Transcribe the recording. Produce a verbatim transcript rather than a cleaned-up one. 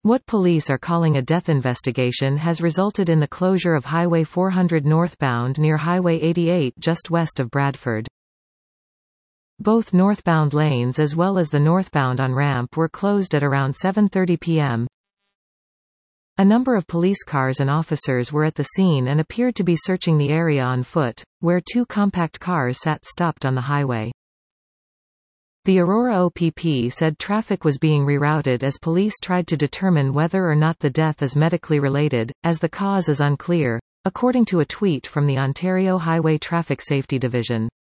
What police are calling a death investigation has resulted in the closure of Highway four hundred northbound near Highway eighty-eight just west of Bradford. Both northbound lanes as well as the northbound on-ramp were closed at around seven thirty p m A number of police cars and officers were at the scene and appeared to be searching the area on foot, where two compact cars sat stopped on the highway. The Aurora O P P said traffic was being rerouted as police tried to determine whether or not the death is medically related, as the cause is unclear, according to a tweet from the Ontario Highway Traffic Safety Division.